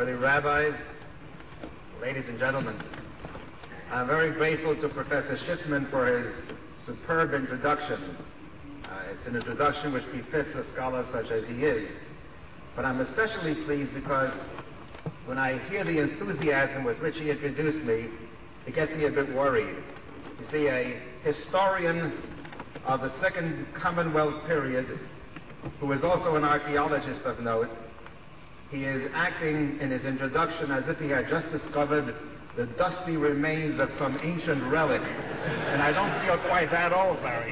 worthy rabbis, ladies and gentlemen, I'm very grateful to Professor Schiffman for his superb introduction. It's an introduction which befits a scholar such as he is. But I'm especially pleased because when I hear the enthusiasm with which he introduced me, it gets me a bit worried. You see, a historian of the Second Commonwealth period, who is also an archaeologist of note, he is acting in his introduction as if he had just discovered the dusty remains of some ancient relic. And I don't feel quite that old, Larry.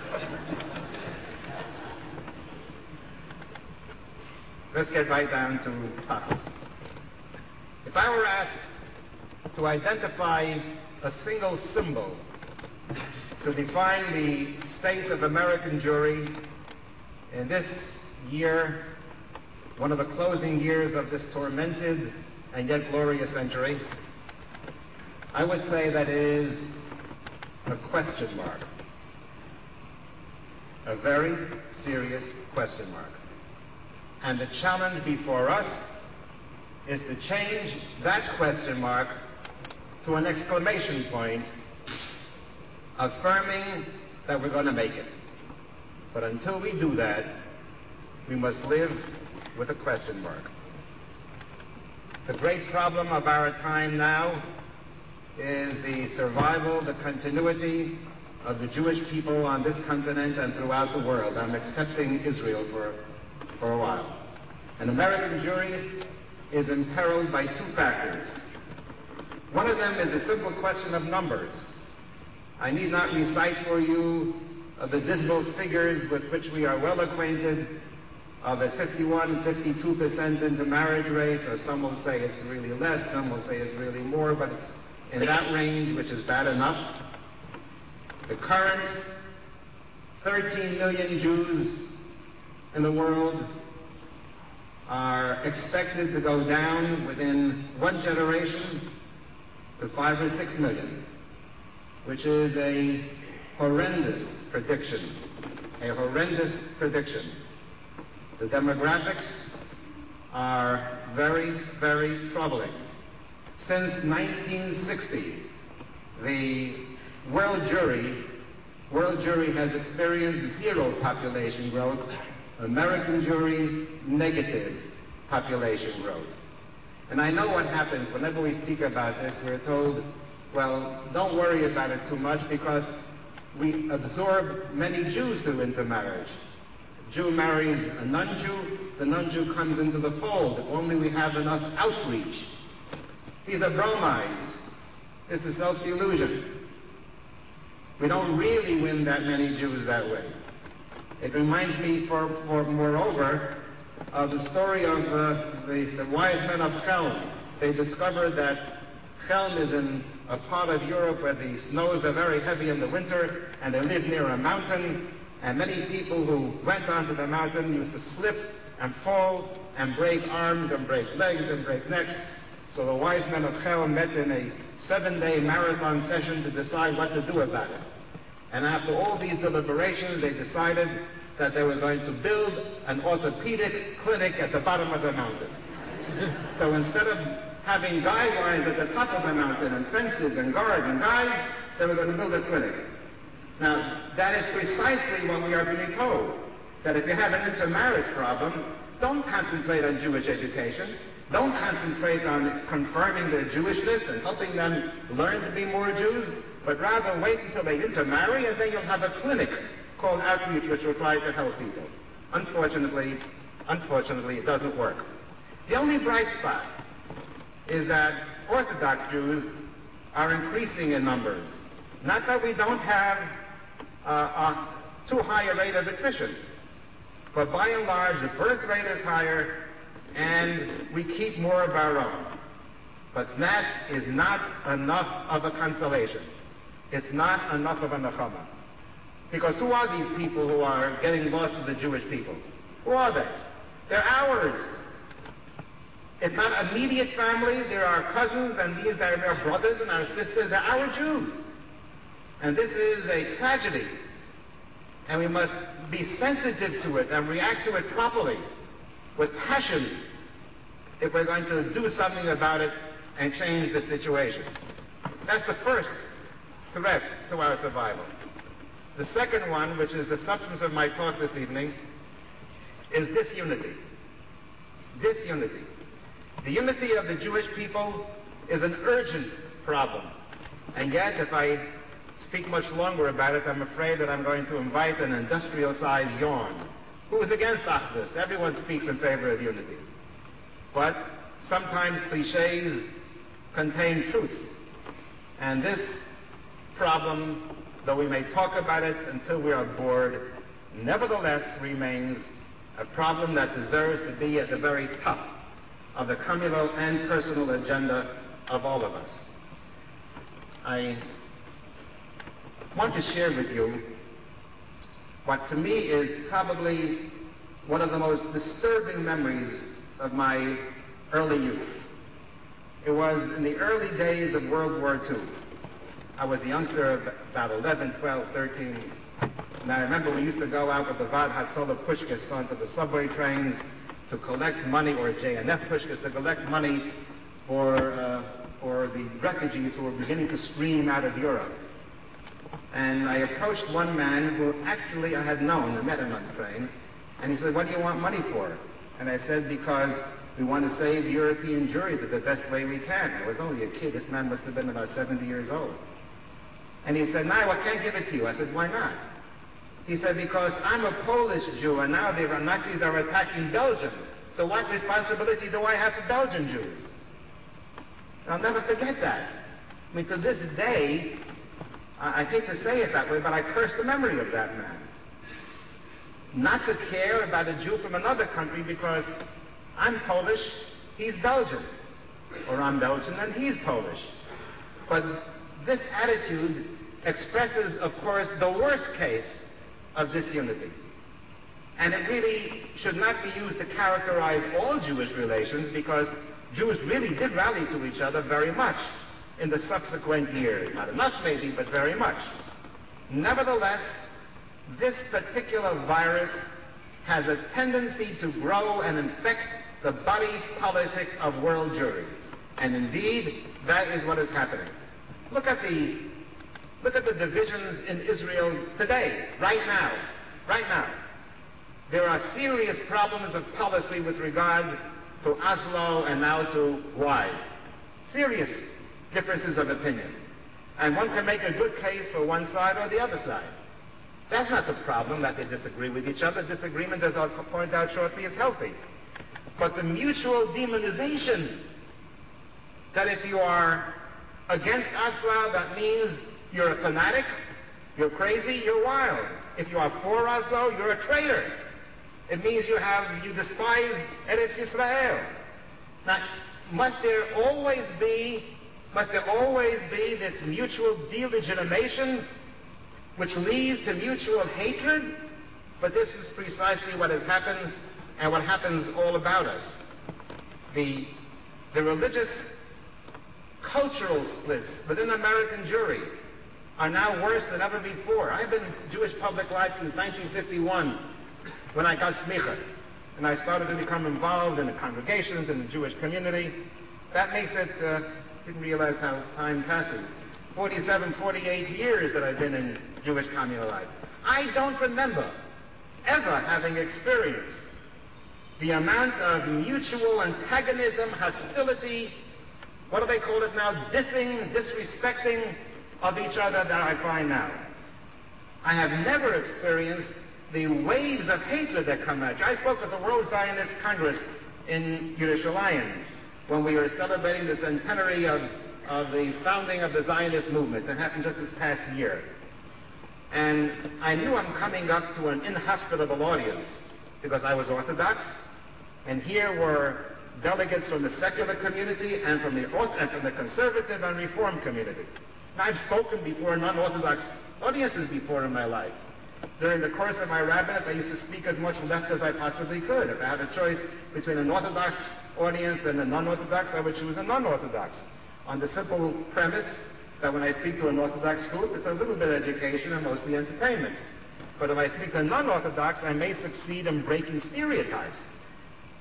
Let's get right down to Tachlis. If I were asked to identify a single symbol to define the state of American Jewry in this year, one of the closing years of this tormented and yet glorious century, I would say that it is a question mark. A very serious question mark. And the challenge before us is to change that question mark to an exclamation point, affirming that we're going to make it. But until we do that, we must live with a question mark. The great problem of our time now is the survival, the continuity of the Jewish people on this continent and throughout the world. I'm accepting Israel for a while. And American Jewry is imperiled by two factors. One of them is a simple question of numbers. I need not recite for you the dismal figures with which we are well acquainted of a 51, 52% intermarriage rates, or some will say it's really less, some will say it's really more, but it's in that range, which is bad enough. The current 13 million Jews in the world are expected to go down within one generation to 5 or 6 million, which is a horrendous prediction. A horrendous prediction. The demographics are very, very troubling. Since 1960, the World Jewry has experienced zero population growth. American Jewry, negative population growth. And I know what happens whenever we speak about this. We're told, well, don't worry about it too much because we absorb many Jews through intermarriage. A Jew marries a non-Jew, the non-Jew comes into the fold. If only we have enough outreach. These are bromides. This is self-delusion. We don't really win that many Jews that way. It reminds me, moreover, of the story of the wise men of Chelm. They discovered that Chelm is in a part of Europe where the snows are very heavy in the winter, and they live near a mountain, and many people who went onto the mountain used to slip and fall and break arms and break legs and break necks. So the wise men of Chelm met in a 7-day marathon session to decide what to do about it. And after all these deliberations, they decided that they were going to build an orthopedic clinic at the bottom of the mountain. So instead of having guidelines at the top of the mountain and fences and guards and guides, they were going to build a clinic. Now, that is precisely what we are being told, that if you have an intermarriage problem, don't concentrate on Jewish education. Don't concentrate on confirming their Jewishness and helping them learn to be more Jews, but rather wait until they intermarry, and then you'll have a clinic called outreach which will try to help people. Unfortunately, it doesn't work. The only bright spot is that Orthodox Jews are increasing in numbers. Not that we don't have a too high a rate of attrition, but by and large the birth rate is higher and we keep more of our own. But that is not enough of a consolation. It's not enough of a nechama. Because who are these people who are getting lost to the Jewish people? Who are they? They're ours. If not immediate family, they're our cousins, and these are our brothers and our sisters. They're our Jews. And this is a tragedy. And we must be sensitive to it and react to it properly, with passion, if we're going to do something about it and change the situation. That's the first threat to our survival. The second one, which is the substance of my talk this evening, is disunity. Disunity. The unity of the Jewish people is an urgent problem. And yet, if I speak much longer about it, I'm afraid that I'm going to invite an industrial-sized yawn. Who is against Achdus? Everyone speaks in favor of unity. But sometimes cliches contain truths. And this problem, though we may talk about it until we are bored, nevertheless remains a problem that deserves to be at the very top of the communal and personal agenda of all of us. I want to share with you what to me is probably one of the most disturbing memories of my early youth. It was in the early days of World War II. I was a youngster of about 11, 12, 13. And I remember we used to go out with the Vad Hatzolah Pushkas onto the subway trains to collect money, or JNF Pushkas, to collect money for the refugees who were beginning to stream out of Europe. And I approached one man who actually I had known. I met him on the train. And he said, "What do you want money for?" And I said, "Because we want to save European Jewry the best way we can." I was only a kid. This man must have been about 70 years old. And he said, "No, I can't give it to you." I said, "Why not?" He said, "Because I'm a Polish Jew, and now the Nazis are attacking Belgium. So what responsibility do I have to Belgian Jews?" I'll never forget that. I mean, to this day, I hate to say it that way, but I curse the memory of that man. Not to care about a Jew from another country because I'm Polish, he's Belgian. Or I'm Belgian and he's Polish. But this attitude expresses, of course, the worst case of disunity. And it really should not be used to characterize all Jewish relations, because Jews really did rally to each other very much in the subsequent years. Not enough maybe, but very much. Nevertheless, this particular virus has a tendency to grow and infect the body politic of world Jewry. And indeed, that is what is happening. Look at the divisions in Israel today, right now. There are serious problems of policy with regard to Oslo and now to why. Serious differences of opinion. And one can make a good case for one side or the other side. That's not the problem, that they disagree with each other. Disagreement, as I'll point out shortly, is healthy. But the mutual demonization, that if you are against Oslo, that means you're a fanatic, you're crazy, you're wild. If you are for Oslo, you're a traitor. It means you despise Eretz Yisrael. Now, must there always be this mutual delegitimation which leads to mutual hatred? But this is precisely what has happened and what happens all about us. The religious cultural splits within American Jewry are now worse than ever before. I've been in Jewish public life since 1951, when I got smicha, and I started to become involved in the congregations and the Jewish community. That makes it, didn't realize how time passes, 47, 48 years that I've been in Jewish communal life. I don't remember ever having experienced the amount of mutual antagonism, hostility, what do they call it now, dissing, disrespecting of each other that I find now. I have never experienced the waves of hatred that come at you. I spoke at the World Zionist Congress in Yerushalayim when we were celebrating the centenary of the founding of the Zionist movement. That happened just this past year. And I knew I'm coming up to an inhospitable audience because I was Orthodox, and here were delegates from the secular community and from the conservative and Reform community. Now, I've spoken before non-Orthodox audiences before in my life. During the course of my rabbinate, I used to speak as much left as I possibly could. If I had a choice between an Orthodox audience and a non-Orthodox, I would choose the non-Orthodox, on the simple premise that when I speak to an Orthodox group, it's a little bit of education and mostly entertainment. But if I speak to a non-Orthodox, I may succeed in breaking stereotypes.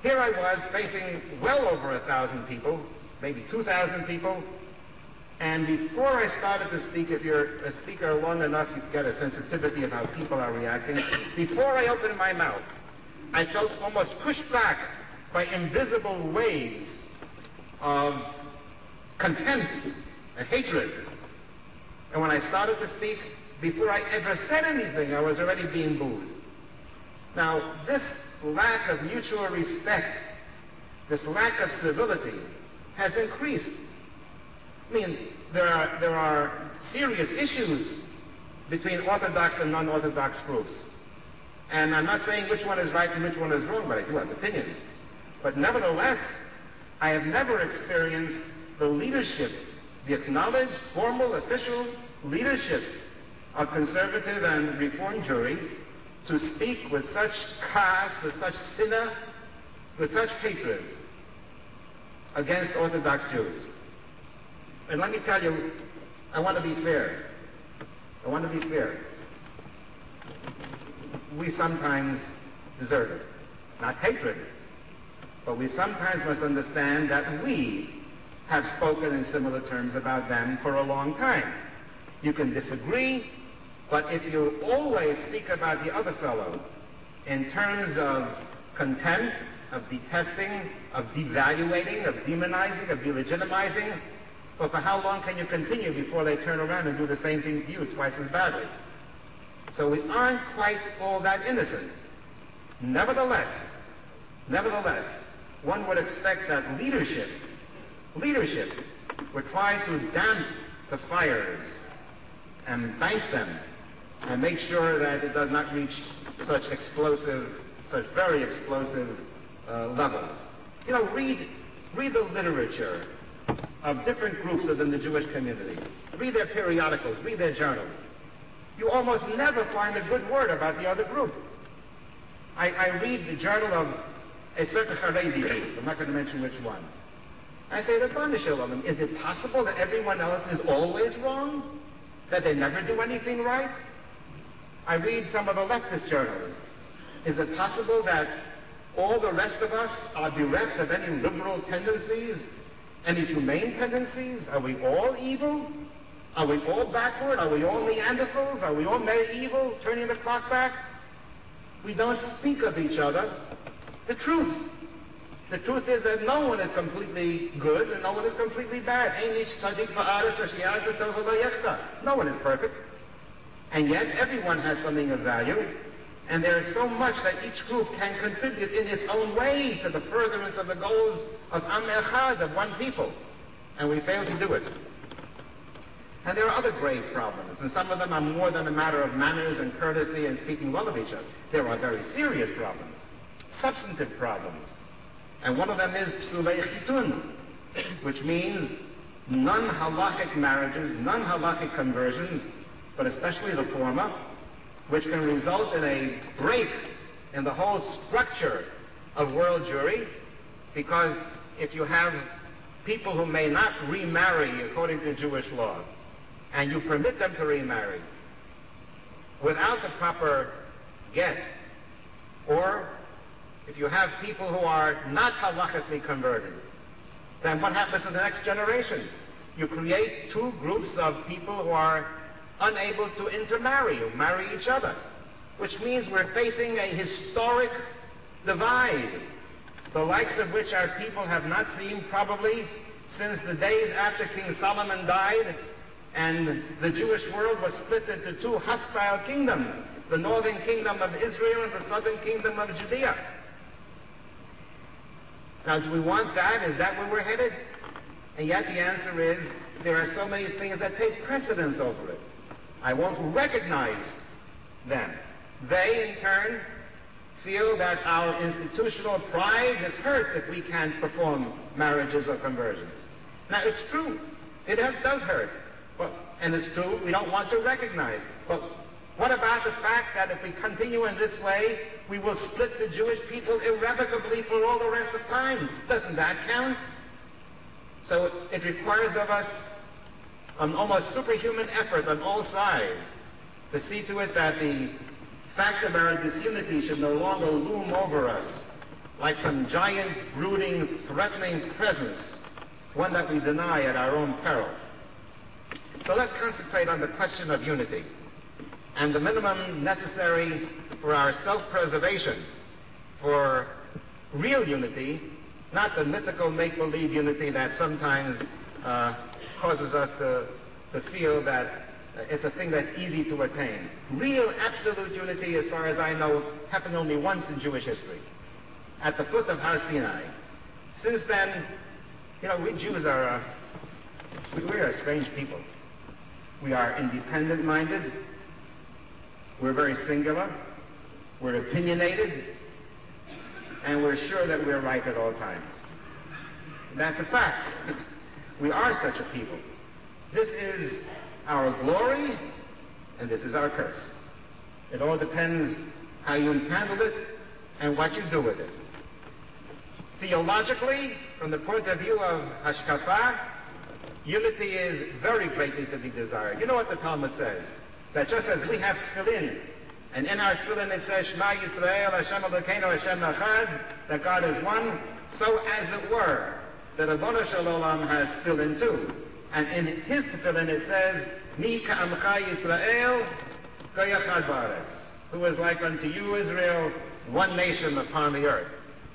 Here I was facing well over 1,000 people, maybe 2,000 people, and before I started to speak, if you're a speaker long enough, you get a sensitivity of how people are reacting. Before I opened my mouth, I felt almost pushed back by invisible waves of contempt and hatred. And when I started to speak, before I ever said anything, I was already being booed. Now, this lack of mutual respect, this lack of civility, has increased. I mean, there are serious issues between Orthodox and non-Orthodox groups. And I'm not saying which one is right and which one is wrong, but I do have opinions. But nevertheless, I have never experienced the leadership, the acknowledged, formal, official leadership of conservative and reform Jewry to speak with such chaos, with such sinna, with such hatred against Orthodox Jews. And let me tell you, I want to be fair. I want to be fair. We sometimes deserve it. Not hatred, but we sometimes must understand that we have spoken in similar terms about them for a long time. You can disagree, but if you always speak about the other fellow in terms of contempt, of detesting, of devaluating, of demonizing, of delegitimizing, well, for how long can you continue before they turn around and do the same thing to you twice as badly? So we aren't quite all that innocent. Nevertheless, one would expect that leadership would try to damp the fires and bank them and make sure that it does not reach such very explosive levels. You know, read the literature of different groups within the Jewish community. Read their periodicals, read their journals. You almost never find a good word about the other group. I read the journal of a certain Haredi group. I'm not going to mention which one. I say, Rabbanu Shalom, is it possible that everyone else is always wrong? That they never do anything right? I read some of the leftist journals. Is it possible that all the rest of us are bereft of any liberal tendencies, any humane tendencies? Are we all evil? Are we all backward? Are we all Neanderthals? Are we all medieval, turning the clock back? We don't speak of each other the truth. The truth is that no one is completely good and no one is completely bad. No one is perfect. And yet everyone has something of value. And there is so much that each group can contribute in its own way to the furtherance of the goals of Am Echad, of one people. And we fail to do it. And there are other grave problems, and some of them are more than a matter of manners and courtesy and speaking well of each other. There are very serious problems, substantive problems. And one of them is psulei chitun, which means non-halachic marriages, non-halachic conversions, but especially the former, which can result in a break in the whole structure of world Jewry, because if you have people who may not remarry according to Jewish law, and you permit them to remarry without the proper get, or if you have people who are not halachically converted, then what happens to the next generation? You create two groups of people who are unable to intermarry, who marry each other, which means we're facing a historic divide, the likes of which our people have not seen probably since the days after King Solomon died and the Jewish world was split into two hostile kingdoms, the northern kingdom of Israel and the southern kingdom of Judea. Now, do we want that? Is that where we're headed? And yet the answer is, there are so many things that take precedence over it. I won't recognize them. They, in turn, feel that our institutional pride is hurt if we can't perform marriages or conversions. Now, it's true. It does hurt. And it's true, we don't want to recognize. But what about the fact that if we continue in this way, we will split the Jewish people irrevocably for all the rest of time? Doesn't that count? So it requires of us an almost superhuman effort on all sides to see to it that the fact of our disunity should no longer loom over us like some giant, brooding, threatening presence, one that we deny at our own peril. So let's concentrate on the question of unity and the minimum necessary for our self-preservation, for real unity, not the mythical make-believe unity that sometimes causes us to feel that it's a thing that's easy to attain. Real, absolute unity, as far as I know, happened only once in Jewish history, at the foot of Har Sinai. Since then, we Jews are we're a strange people. We are independent-minded. We're very singular. We're opinionated. And we're sure that we're right at all times. And that's a fact. We are such a people. This is our glory, and this is our curse. It all depends how you handle it and what you do with it. Theologically, from the point of view of Hashkafa, unity is very greatly to be desired. You know what the Talmud says? That just as we have tefillin, and in our tefillin it says, Shema Yisrael, Hashem Elokeinu, Hashem Echad, that God is one, so as it were, the Ribono Shel Olam has tefillin too. And in his tefillin it says, Mi ka'amcha Yisrael, goyachad ba'aretz, who is like unto you, Israel, one nation upon the earth.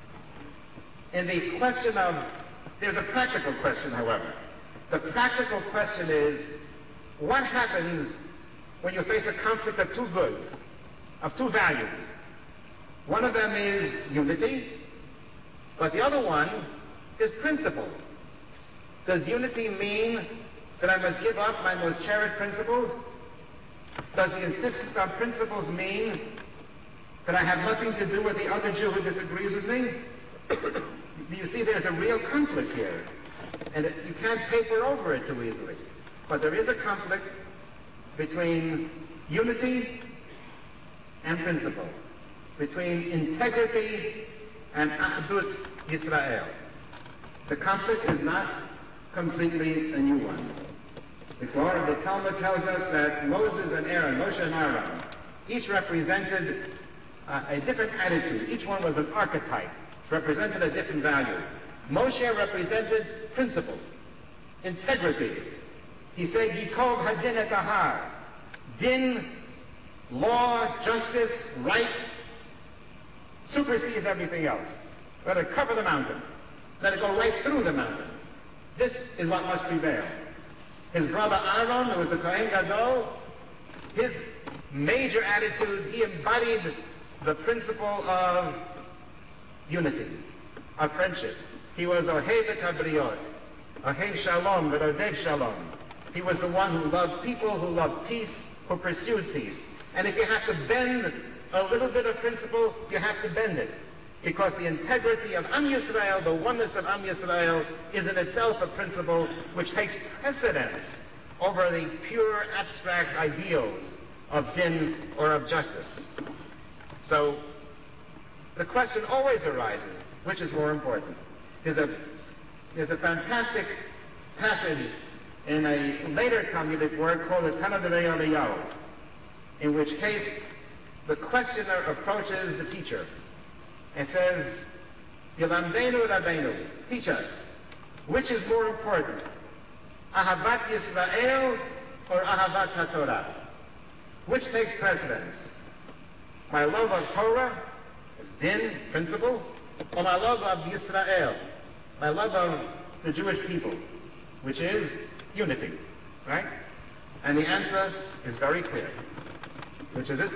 In the question of, there's a practical question, however. The practical question is, what happens when you face a conflict of two goods, of two values? One of them is unity, but the other one is principle. Does unity mean that I must give up my most cherished principles? Does the insistence on principles mean that I have nothing to do with the other Jew who disagrees with me? You see, there's a real conflict here, and you can't paper over it too easily. But there is a conflict between unity and principle, between integrity and Achdut Yisrael. The conflict is not completely a new one. The Talmud tells us that Moses and Aaron, Moshe and Aaron, each represented a different attitude. Each one was an archetype, represented a different value. Moshe represented principle, integrity. He said, Yikov hadin et ahar. Din, law, justice, right, supersedes everything else. Let it cover the mountain. Let it go right through the mountain. This is what must prevail. His brother Aaron, who was the Kohen Gadol, his major attitude, he embodied the principle of unity, of friendship. He was Ohevet HaBriot, Ohev Shalom, Verodev Shalom. He was the one who loved people, who loved peace, who pursued peace. And if you have to bend a little bit of principle, you have to bend it. Because the integrity of Am Yisrael, the oneness of Am Yisrael, is in itself a principle which takes precedence over the pure abstract ideals of din or of justice. So the question always arises, which is more important? There's a fantastic passage in a later Talmudic work called the Tana Devei Eliyahu, in which case the questioner approaches the teacher and says, Yilamdeinu Rabbeinu, teach us, which is more important, Ahavat Yisrael or Ahavat HaTorah? Which takes precedence? My love of Torah, as din, principle, or my love of Yisrael, my love of the Jewish people, which is unity, right? And the answer is very clear. Which is it?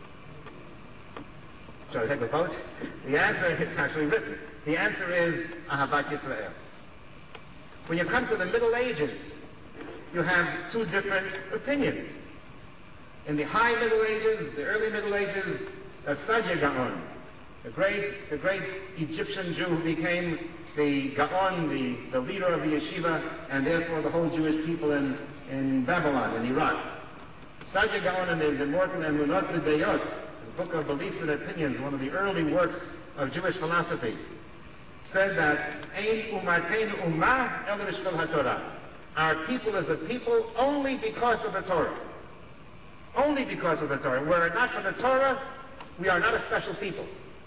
Shall I take a vote? The answer, it's actually written. The answer is Ahavat Yisrael. When you come to the Middle Ages, you have two different opinions. In the High Middle Ages, the early Middle Ages, of Saadia Gaon, the great Egyptian Jew who became the Gaon, the leader of the yeshiva, and therefore the whole Jewish people in Babylon, in Iraq. Saadia Gaon in his immortal Emunot V'Deyot, the book of Beliefs and Opinions, one of the early works of Jewish philosophy, said that Ein umatein ummah el mishkol haTorah. Our people is a people only because of the Torah. Only because of the Torah. Were it not for the Torah, we are not a special people.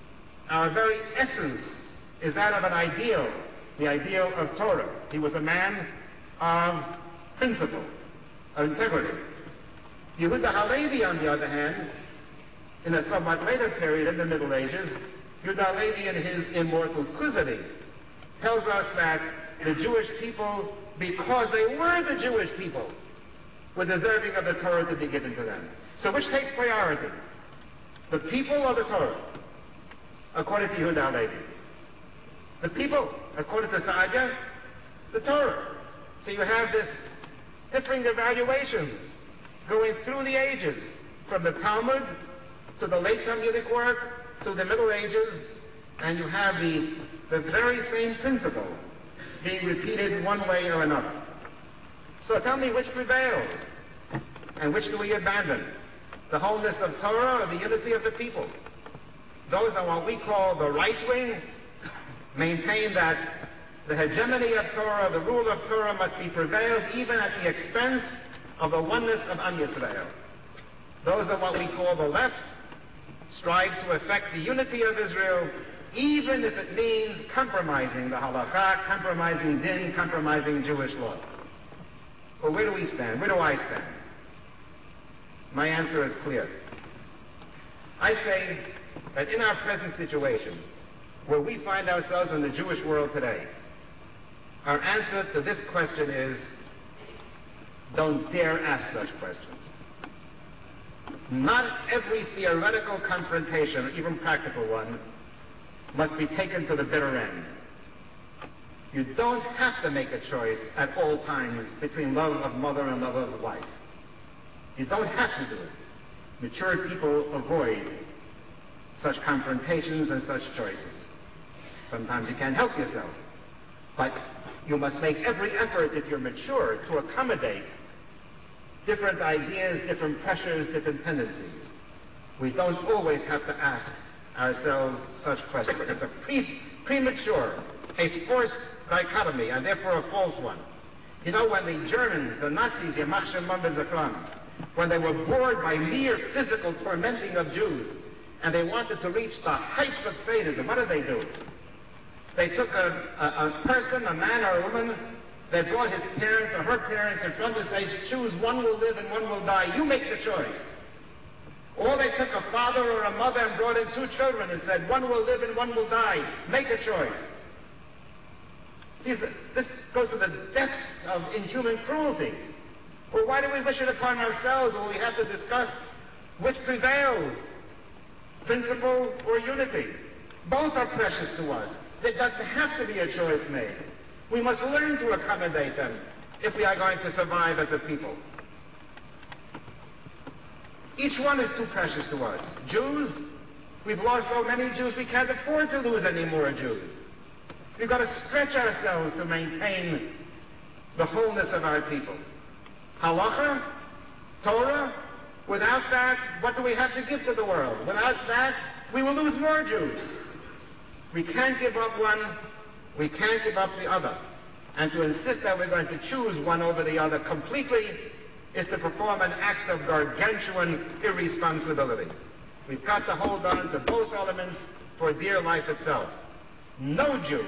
Our very essence is that of an ideal, the ideal of Torah. He was a man of principle, of integrity. Yehuda Halevi, on the other hand, in a somewhat later period in the Middle Ages, Yehuda Halevi in his Immortal Kuzari tells us that the Jewish people, because they were the Jewish people, were deserving of the Torah to be given to them. So which takes priority? The people or the Torah? According to Yehuda Halevi. The people, according to Saadia, the Torah. So you have this differing evaluations going through the ages, from the Talmud to the late Talmudic work to the Middle Ages, and you have the very same principle being repeated one way or another. So tell me, which prevails? And which do we abandon? The wholeness of Torah or the unity of the people? Those are what we call the right wing, maintain that the hegemony of Torah, the rule of Torah must be prevailed even at the expense of the oneness of Am Yisrael. Those are what we call the left, strive to effect the unity of Israel, even if it means compromising the halakha, compromising din, compromising Jewish law. Well, where do we stand? Where do I stand? My answer is clear. I say that in our present situation, where we find ourselves in the Jewish world today, our answer to this question is, don't dare ask such questions. Not every theoretical confrontation, or even practical one, must be taken to the bitter end. You don't have to make a choice at all times between love of mother and love of wife. You don't have to do it. Mature people avoid such confrontations and such choices. Sometimes you can't help yourself. But you must make every effort, if you're mature, to accommodate different ideas, different pressures, different tendencies. We don't always have to ask ourselves such questions. It's a premature, a forced dichotomy, and therefore a false one. You know, when the Germans, the Nazis, Yamach Shemam B'Zachram, when they were bored by mere physical tormenting of Jews, and they wanted to reach the heights of sadism, what did they do? They took a person, a man or a woman, they brought his parents or her parents in front and said, choose, one will live and one will die. You make the choice. Or they took a father or a mother and brought in two children and said, one will live and one will die. Make a choice. This goes to the depths of inhuman cruelty. Well, why do we wish it upon ourselves when we have to discuss which prevails, principle or unity? Both are precious to us. There doesn't have to be a choice made. We must learn to accommodate them if we are going to survive as a people. Each one is too precious to us. Jews, we've lost so many Jews we can't afford to lose any more Jews. We've got to stretch ourselves to maintain the wholeness of our people. Halacha, Torah, without that, what do we have to give to the world? Without that, we will lose more Jews. We can't give up one, we can't give up the other. And to insist that we're going to choose one over the other completely is to perform an act of gargantuan irresponsibility. We've got to hold on to both elements for dear life itself. No Jew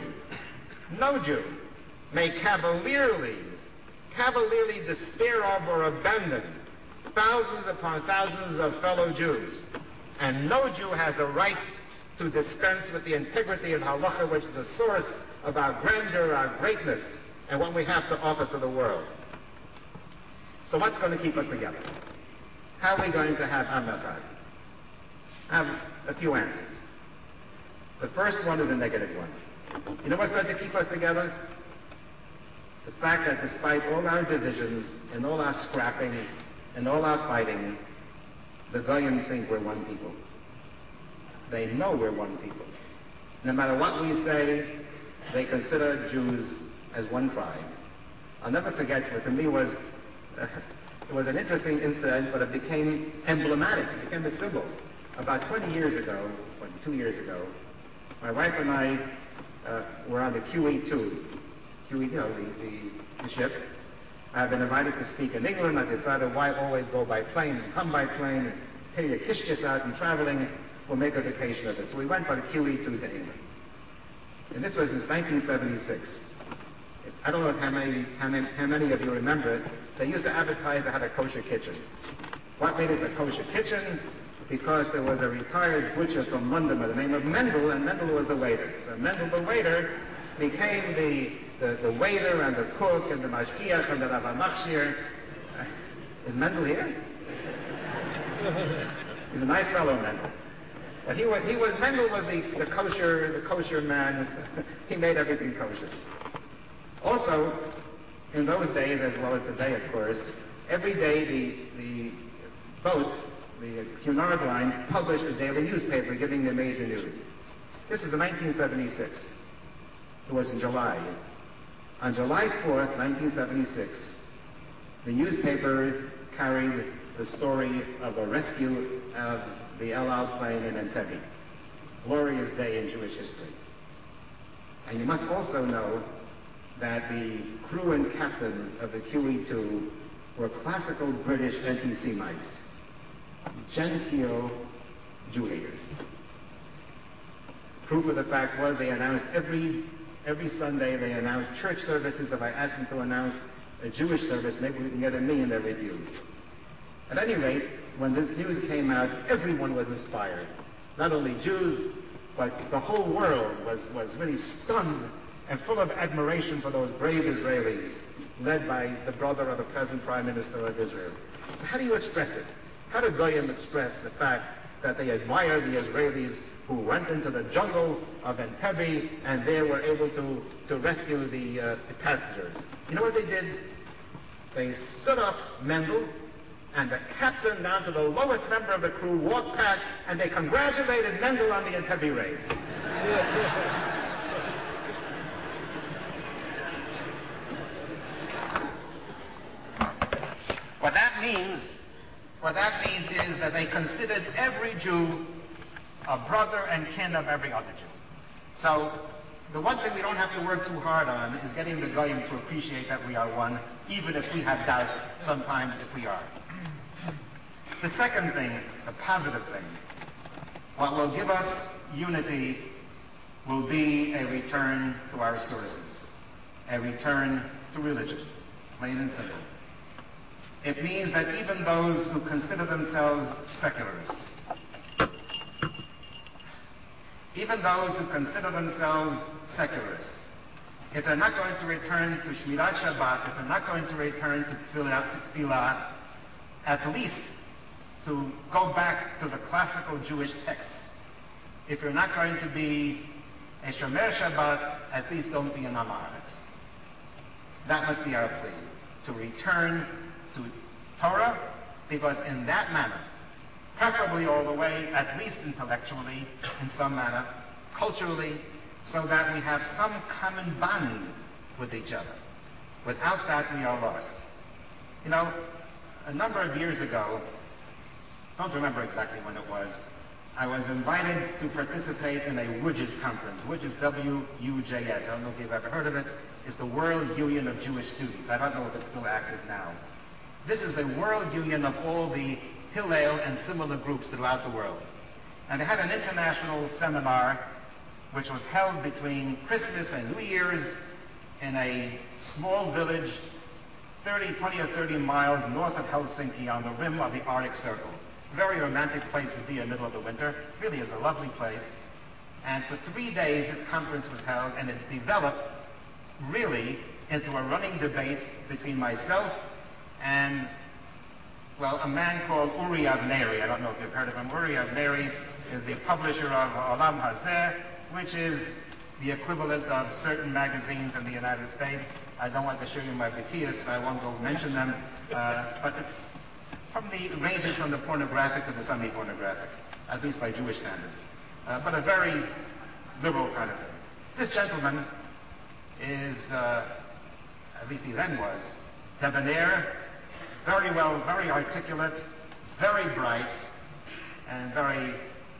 may cavalierly despair of or abandon thousands upon thousands of fellow Jews. And no Jew has the right to dispense with the integrity of halacha, which is the source of our grandeur, our greatness, and what we have to offer to the world. So what's going to keep us together? How are we going to have Am Echad? I have a few answers. The first one is a negative one. You know what's going to keep us together? The fact that despite all our divisions and all our scrapping and all our fighting, the Goyim think we're one people. They know we're one people. No matter what we say, they consider Jews as one tribe. I'll never forget what to me was, it was an interesting incident, but it became emblematic. It became a symbol. About 22 years ago, my wife and I were on the QE2. The ship. I've been invited to speak in England. I decided why always go by plane and come by plane and tear your kishkis out and traveling. we'll make a vacation of it. So we went by the QE2 to England. And this was in 1976. I don't know how many of you remember it. They used to advertise they had a kosher kitchen. What made it a kosher kitchen? Because there was a retired butcher from London by the name of Mendel, and Mendel was the waiter. So Mendel, the waiter, became the waiter and the cook and the mashgiach and the Rav Machshir. Is Mendel here? He's a nice fellow, Mendel. But Mendel was the kosher man. He made everything kosher. Also, in those days, as well as today, of course, every day the boat, the Cunard Line, published a daily newspaper giving the major news. This is in 1976. It was in July. On July 4th, 1976, the newspaper carried the story of a rescue of the El Al plane in Entebbe. Glorious day in Jewish history. And you must also know that the crew and captain of the QE2 were classical British anti-Semites, genteel Jew haters. Proof of the fact was they announced every Sunday they announced church services. If I asked them to announce a Jewish service, maybe we can get a million, they refused. At any rate, when this news came out, everyone was inspired. Not only Jews, but the whole world was really stunned and full of admiration for those brave Israelis, led by the brother of the present Prime Minister of Israel. So how do you express it? How do Goyim express the fact that they admire the Israelis who went into the jungle of Entebbe and there were able to rescue the passengers? You know what they did? They stood up Mendel, and the captain down to the lowest member of the crew walked past, and they congratulated Mendel on the Entebbe raid. What that means is that they considered every Jew a brother and kin of every other Jew. So the one thing we don't have to work too hard on is getting the Goyim to appreciate that we are one, even if we have doubts sometimes if we are. The second thing, the positive thing, what will give us unity will be a return to our sources, a return to religion, plain and simple. It means that even those who consider themselves secularists, if they're not going to return to Shmirat Shabbat, if they're not going to return to Tefillah, at least to go back to the classical Jewish texts. If you're not going to be a Shomer Shabbat, at least don't be an Am Haaretz. That must be our plea, to return to Torah, because in that manner, preferably all the way, at least intellectually, in some manner, culturally, so that we have some common bond with each other. Without that, we are lost. You know, a number of years ago, don't remember exactly when it was, I was invited to participate in a WUJS conference. WUJS, W-U-J-S. I don't know if you've ever heard of it. It's the World Union of Jewish Students. I don't know if it's still active now. This is a world union of all the Hillel and similar groups throughout the world. And they had an international seminar which was held between Christmas and New Year's in a small village 20 or 30 miles north of Helsinki on the rim of the Arctic Circle. Very romantic place to be in the middle of the winter. Really is a lovely place. And for 3 days this conference was held, and it developed really into a running debate between myself and, well, a man called Uri Avneri. I don't know if you've heard of him. Uri Avneri is the publisher of Olam Hazeh, which is the equivalent of certain magazines in the United States. I don't want to show you my bikias, so I won't go mention them, but it's ranges from the pornographic to the semi-pornographic, at least by Jewish standards, but a very liberal kind of thing. This gentleman is, at least he then was, debonair, very well, very articulate, very bright, and very,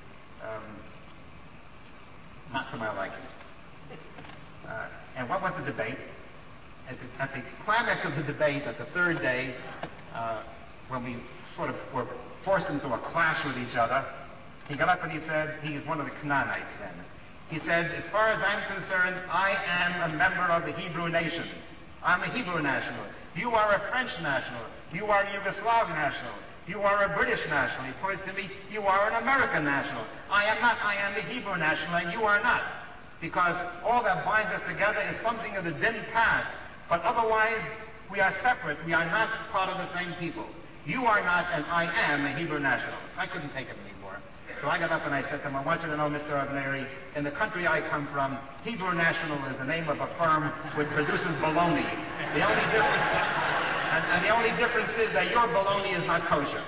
not to my liking. And what was the debate? At the climax of the debate, at the third day, when we sort of were forced into a clash with each other, He got up and he said, he's one of the Canaanites then. He said, as far as I'm concerned, I am a member of the Hebrew nation. I'm a Hebrew national. You are a French national. You are a Yugoslav national. You are a British national. He points to me, you are an American national. I am not. I am a Hebrew national, and you are not. Because all that binds us together is something of the dim past. But otherwise, we are separate. We are not part of the same people. You are not, and I am a Hebrew national. I couldn't take it anymore. So I got up and I said to him, I want you to know, Mr. Avneri, in the country I come from, Hebrew National is the name of a firm which produces bologna. The only difference, and the only difference is that your bologna is not kosher.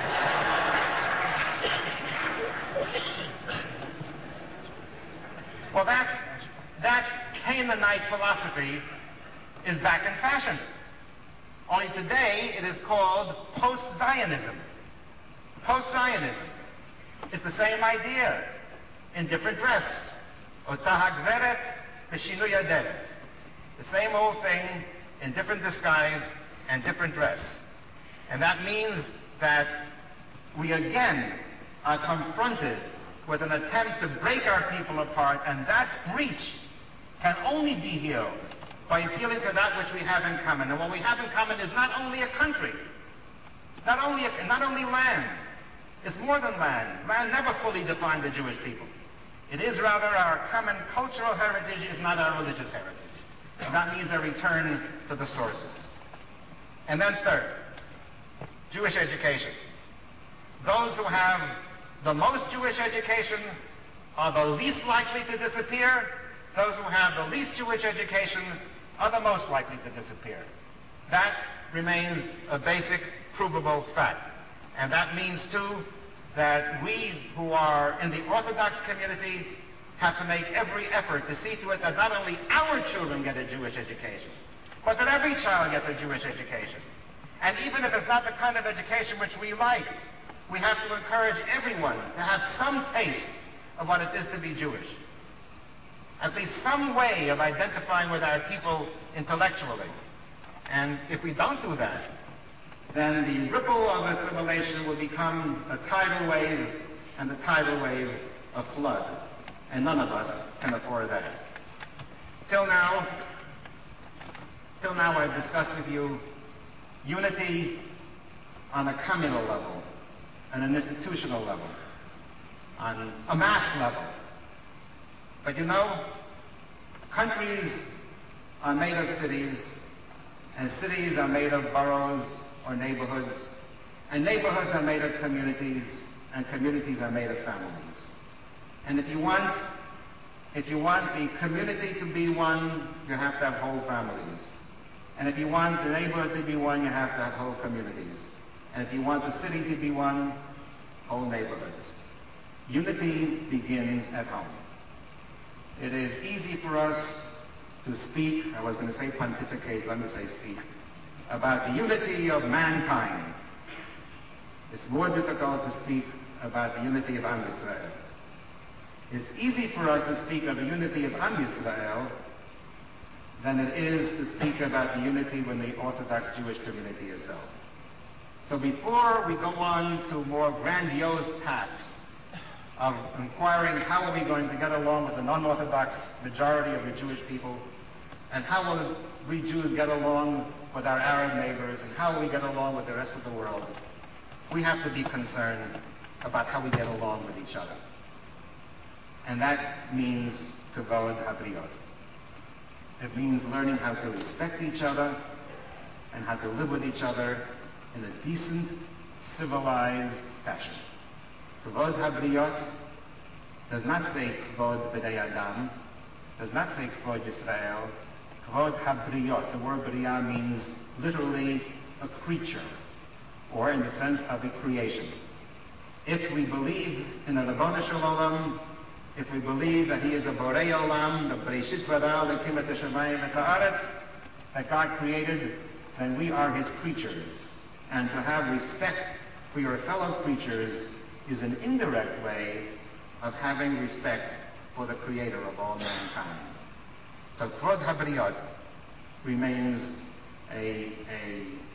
Well, that Canaanite philosophy is back in fashion. Only today it is called post-Zionism. Post-Zionism. It's the same idea in different dress. Ota hagveret b'shinui aderet. The same old thing in different disguise and different dress. And that means that we again are confronted with an attempt to break our people apart, and that breach can only be healed by appealing to that which we have in common. And what we have in common is not only a country, not only land. It's more than land. Land never fully defined the Jewish people. It is rather our common cultural heritage, if not our religious heritage. And that means a return to the sources. And then third, Jewish education. Those who have the most Jewish education are the least likely to disappear. Those who have the least Jewish education are the most likely to disappear. That remains a basic, provable fact. And that means, too, that we who are in the Orthodox community have to make every effort to see to it that not only our children get a Jewish education, but that every child gets a Jewish education. And even if it's not the kind of education which we like, we have to encourage everyone to have some taste of what it is to be Jewish. At least some way of identifying with our people intellectually. And if we don't do that, then the ripple of assimilation will become a tidal wave, and the tidal wave a flood. And none of us can afford that. Till now I've discussed with you unity on a communal level, on an institutional level, on a mass level. But you know, countries are made of cities, and cities are made of boroughs or neighborhoods, and neighborhoods are made of communities, and communities are made of families. And if you want the community to be one, you have to have whole families. And if you want the neighborhood to be one, you have to have whole communities. And if you want the city to be one, whole neighborhoods. Unity begins at home. It is easy for us to speak, I was going to say pontificate, let me say speak, about the unity of mankind. It's more difficult to speak about the unity of Am Yisrael. It's easy for us to speak of the unity of Am Yisrael than it is to speak about the unity within the Orthodox Jewish community itself. So before we go on to more grandiose tasks of inquiring how are we going to get along with the non-Orthodox majority of the Jewish people, and how will we Jews get along with our Arab neighbors, and how will we get along with the rest of the world, we have to be concerned about how we get along with each other. And that means kavod habriot. It means learning how to respect each other and how to live with each other in a decent, civilized fashion. Kavod habriot does not say kavod b'nei adam, does not say kavod Yisrael. Kavod habriot, the word bria means literally a creature, or in the sense of a creation. If we believe in a Rabbanu Shel Olam, if we believe that he is a Borei Olam, the Bereshit Bara, Lekim et Hashemayim et Haaretz, that God created, then we are his creatures. And to have respect for your fellow creatures is an indirect way of having respect for the creator of all mankind. So Kvod Habriot remains a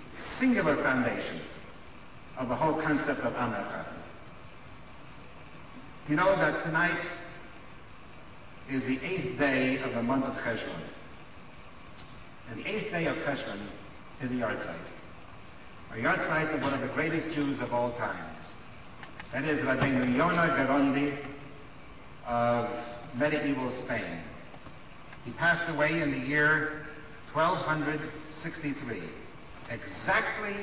singular foundation of the whole concept of Am Echad. You know that tonight is the 8th day of the month of Cheshvan. And the 8th day of Cheshvan is a yahrzeit. A yahrzeit of one of the greatest Jews of all times. That is Rabbeinu Yonah Gerondi of medieval Spain. He passed away in the year 1263, exactly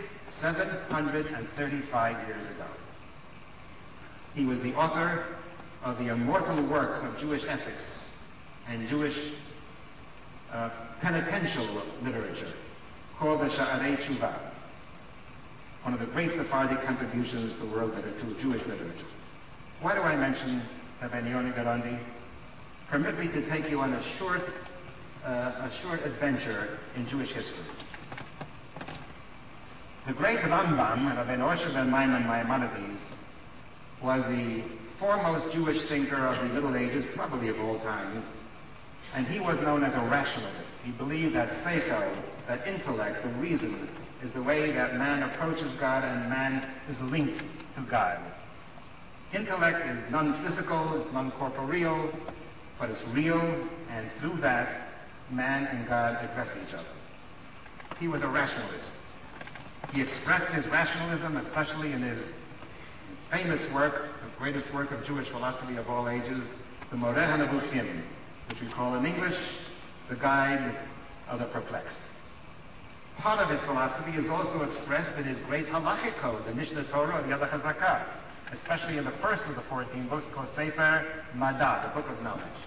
735 years ago. He was the author of the immortal work of Jewish ethics and Jewish penitential literature called the Sha'arei Tshuva, one of the great Sephardic contributions to world literature, to Jewish literature. Why do I mention Rabbeinu Yonah Gerondi? Permit me to take you on a short adventure in Jewish history. The great Rambam, Rabbeinu Osher ben Maimon Maimonides, was the foremost Jewish thinker of the Middle Ages, probably of all times, and he was known as a rationalist. He believed that seichel, that intellect, the reason, is the way that man approaches God and man is linked to God. Intellect is non-physical, it's non-corporeal, but it's real, and through that, man and God address each other. He was a rationalist. He expressed his rationalism, especially in his famous work, the greatest work of Jewish philosophy of all ages, the Moreh HaNevuchim, which we call in English, the Guide of the Perplexed. Part of his philosophy is also expressed in his great halachic code, the Mishnah Torah or the Yad HaChazakah, especially in the first of the 14 books called Sefer Madad, the Book of Knowledge.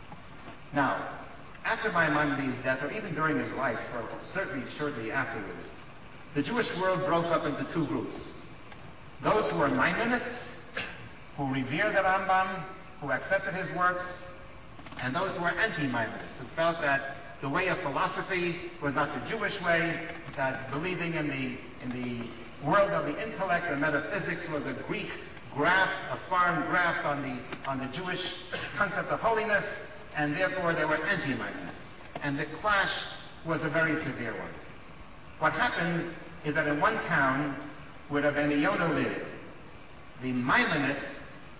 Now, after Maimonides' death, or even during his life, or certainly shortly afterwards, the Jewish world broke up into two groups. Those who were Maimonists, who revered the Rambam, who accepted his works, and those who were anti-Maimonists, who felt that the way of philosophy was not the Jewish way, that believing in the world of the intellect and metaphysics was a Greek graft, a foreign graft on the Jewish concept of holiness, and therefore they were anti-Maimonists. And the clash was a very severe one. What happened is that in one town where Rabbeinu Yonah lived, the Maimonists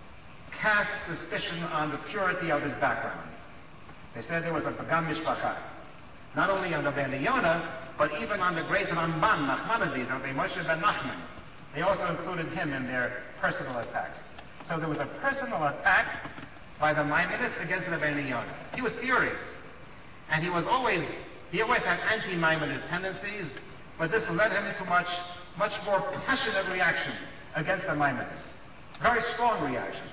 cast suspicion on the purity of his background. They said there was a Pagam Mishpacha, not only on Rabbeinu Yonah, but even on the great Ramban, Nachmanides, Rabbi Moshe ben Nachman. They also included him in their personal attacks. So there was a personal attack by the Maimonists against Rabbeinu Yonah. He was furious. And he always had anti-Maimonist tendencies, but this led him to much more passionate reaction against the Maimonists. Very strong reaction.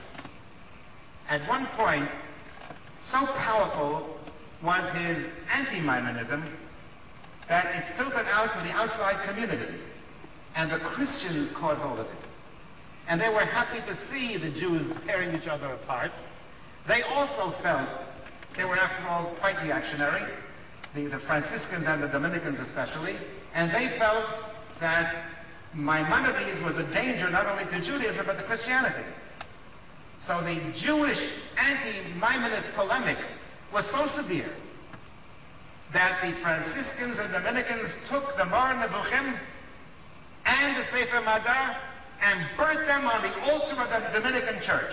At one point, so powerful was his anti-Maimonism that it filtered out to the outside community, and the Christians caught hold of it. And they were happy to see the Jews tearing each other apart. They also felt they were, after all, quite reactionary, the Franciscans and the Dominicans especially, and they felt that Maimonides was a danger not only to Judaism but to Christianity. So the Jewish anti-Maimonist polemic was so severe that the Franciscans and Dominicans took the Moreh HaNevuchim and the Sefer Madad and burnt them on the altar of the Dominican church.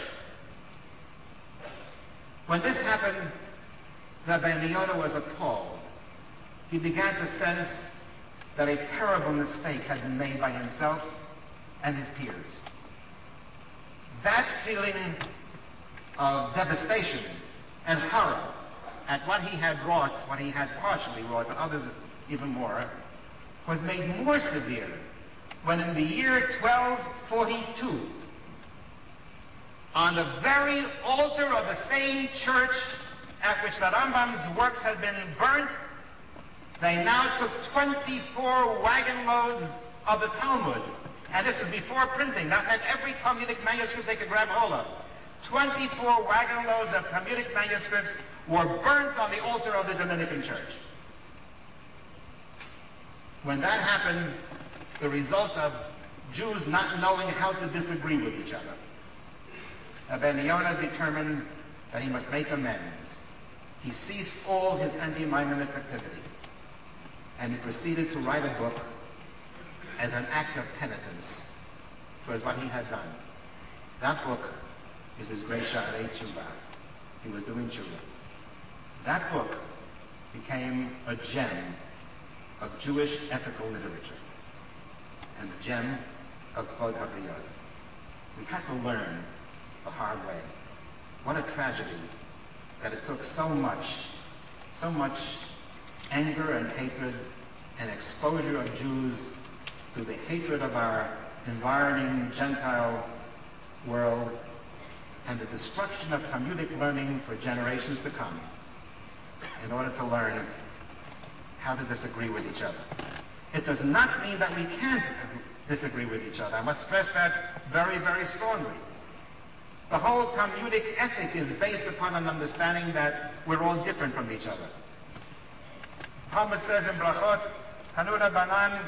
When this happened, Rabbeinu Yonah was appalled. He began to sense that a terrible mistake had been made by himself and his peers. That feeling of devastation and horror at what he had wrought, what he had partially wrought, and others even more, was made more severe when in the year 1242, on the very altar of the same church at which the Rambam's works had been burnt, they now took 24 wagon loads of the Talmud. And this is before printing. That meant every Talmudic manuscript they could grab hold of. 24 wagon loads of Talmudic manuscripts were burnt on the altar of the Dominican church. When that happened, the result of Jews not knowing how to disagree with each other, Rabbeinu Yonah determined that he must make amends. He ceased all his anti-Maimonist activity, and he proceeded to write a book as an act of penitence towards what he had done. That book is his great Sha'arei Tshuva. He was doing Tshuva. That book became a gem of Jewish ethical literature and a gem of Kvod HaBriyot. We had to learn the hard way. What a tragedy that it took so much anger and hatred and exposure of Jews to the hatred of our environing Gentile world and the destruction of Talmudic learning for generations to come in order to learn how to disagree with each other. It does not mean that we can't disagree with each other. I must stress that very, very strongly. The whole Talmudic ethic is based upon an understanding that we're all different from each other. Talmud says in Brachot, Hanura Banan,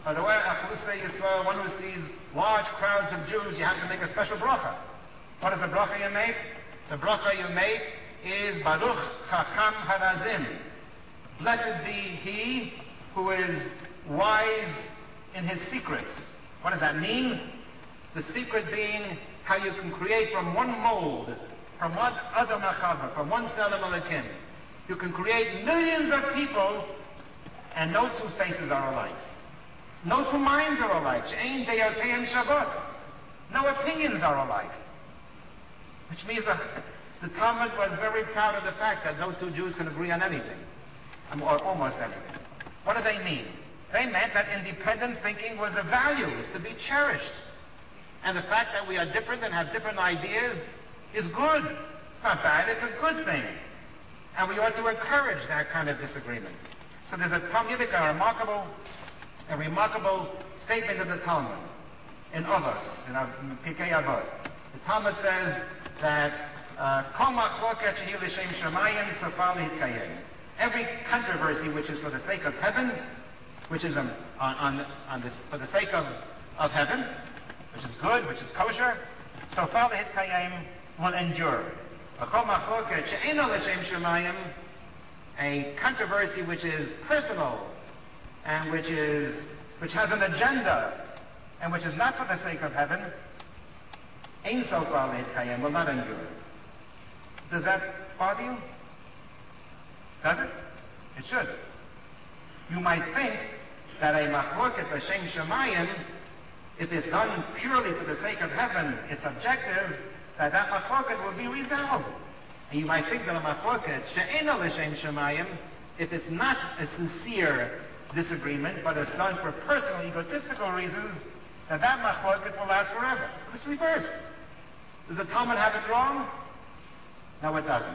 one who sees large crowds of Jews, you have to make a special bracha. What is the bracha you make? The bracha you make is Baruch Chacham Harazim. Blessed be he who is wise in his secrets. What does that mean? The secret being how you can create from one mold, from one Adam HaChava, from one Tzelem Elokim. You can create millions of people and no two faces are alike. No two minds are alike. She'ein deyoteim shavot. No opinions are alike. Which means that the Talmud was very proud of the fact that no two Jews can agree on anything, or almost anything. What do they mean? They meant that independent thinking was a value, it's to be cherished. And the fact that we are different and have different ideas is good. It's not bad, it's a good thing. And we ought to encourage that kind of disagreement. So there's a Talmudic, a remarkable statement of the Talmud in Avos, in Pirkei Avot. The Talmud says that Kol machloket shehi l'shem shamayim safal hitkayem. Every controversy which is for the sake of heaven, which is for the sake of heaven, which is good, which is kosher, safal hitkayem will endure. Kol machloket she'eno l'shem shamayim, a controversy which is personal and which has an agenda and which is not for the sake of heaven, Ein Sofal Hitkayem, will not endure. Does that bother you? Does it? It should. You might think that a machloket l'shem shamayim, if it's done purely for the sake of heaven, it's objective, that machloket will be resolved. And you might think that a machloket she'ena l'shem shamayim, if it's not a sincere disagreement, but it's done for personal, egotistical reasons, that machloket will last forever. But it's reversed. Does the Talmud have it wrong? No, it doesn't.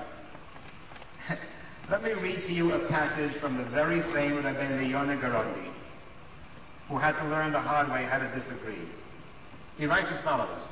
Let me read to you a passage from the very same Rabbeinu Yonah Gerondi, who had to learn the hard way how to disagree. He writes as follows: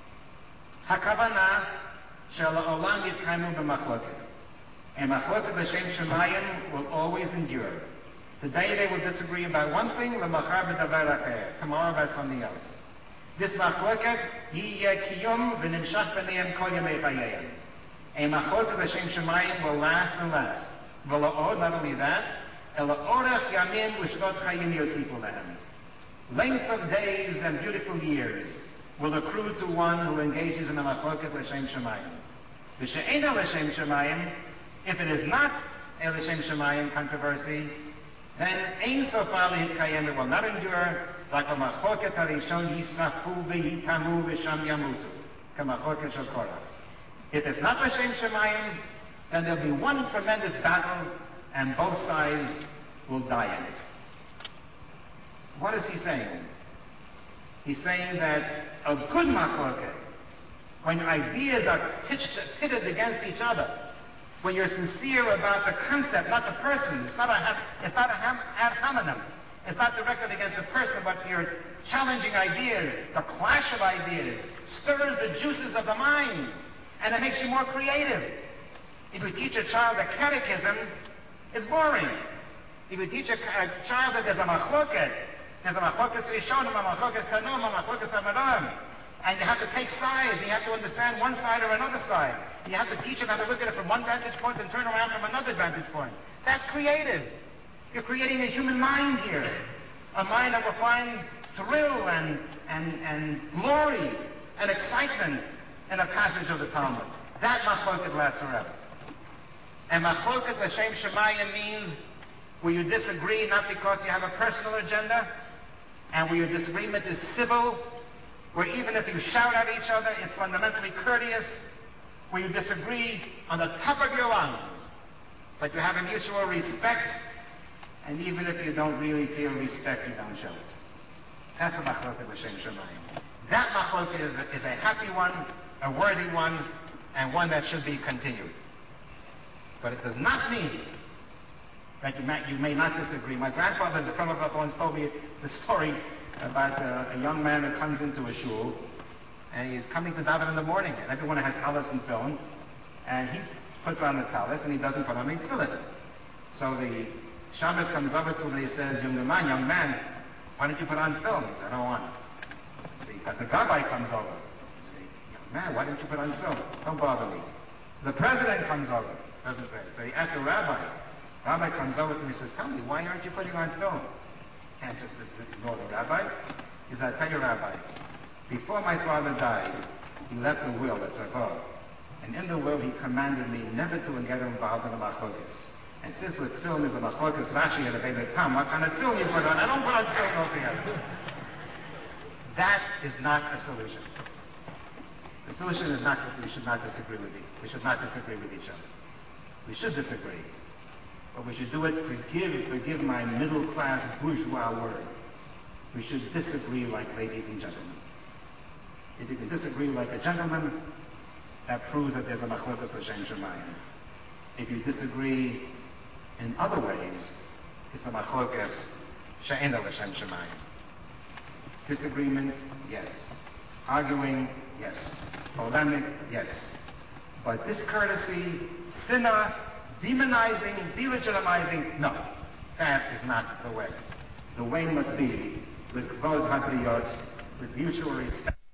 Hakavana shel ha'olam yitkaimu b'machloket. A machloket l'shem shamayim will always endure. Today they will disagree about one thing, l'machar b'davar acher. Tomorrow about something else. This machloket yiyeh kiyum v'nimshach b'neihem kol yemei chayeihem. A machloket l'shem shamayim will last and last. V'la'od, not only that, ela orach yamim u'shtot chayim yosifu lehem. Length of days and beautiful years will accrue to one who engages in a machloket l'shem shamayim. V'she'ena l'shem shamayim, if it is not a l'shem shamayim controversy, then ein sofal hitkayem, it will not endure, like a machloket harishon yisafu v'yitamu v'sham yamutu, k'machloket shel Korach. If it's not l'shem shamayim, then there'll be one tremendous battle, and both sides will die in it. What is he saying? He's saying that a good machloket, when ideas are pitted against each other, when you're sincere about the concept, not the person, it's not ad hominem, it's not directed against the person, but you're challenging ideas, the clash of ideas stirs the juices of the mind, and it makes you more creative. If you teach a child a catechism, it's boring. If you teach a child that there's a machloket rishonim, a machloket tanum, a machloket amaram, and you have to take sides, you have to understand one side or another side. You have to teach them how to look at it from one vantage point and turn around from another vantage point. That's creative. You're creating a human mind here. A mind that will find thrill and glory and excitement in a passage of the Talmud. That machloket lasts forever. And machloket l'shem shemayim means where you disagree not because you have a personal agenda, and where your disagreement is civil, where even if you shout at each other, it's fundamentally courteous, where you disagree on the top of your lungs, but you have a mutual respect, and even if you don't really feel respect, you don't show it. That's a machloket l'shem shemayim. That machloket is a happy one, a worthy one, and one that should be continued. But it does not mean that you may not disagree. My grandfather, as a friend of mine, once told me the story about a young man who comes into a shul, and he's coming to daven in the morning, and everyone has talis and film, and he puts on the talis, and he doesn't put on the tefillin. So the shamus comes over to him and he says, young man, why don't you put on film? He says, I don't want it. See, but the gabbai comes over. He says, young man, why don't you put on film? Don't bother me. So the president comes over. Doesn't say. So he asks the rabbi. The rabbi comes over to him and says, tell me, why aren't you putting on film? Can't just ignore the rabbi. He says, I tell you, Rabbi, before my father died, he left a will, it's a vow. And in the will, he commanded me never to get involved in the machlokas. And since the film is a machlokas Rashi and a Beit Tam, what kind of film you put on? I don't put on film altogether. That is not a solution. The solution is not that we should not disagree with each other. We should disagree. But we should do it, forgive my middle-class bourgeois word. We should disagree like ladies and gentlemen. If you can disagree like a gentleman, that proves that there's a machlokas l'shem shemayim. If you disagree in other ways, it's a machlokas she'ena l'shem shemayim. Disagreement, yes. Arguing, yes. Polemic, yes. But discourtesy, sinner, demonizing, delegitimizing, no. That is not the way. The way must be with kvod habriyot, with mutual respect.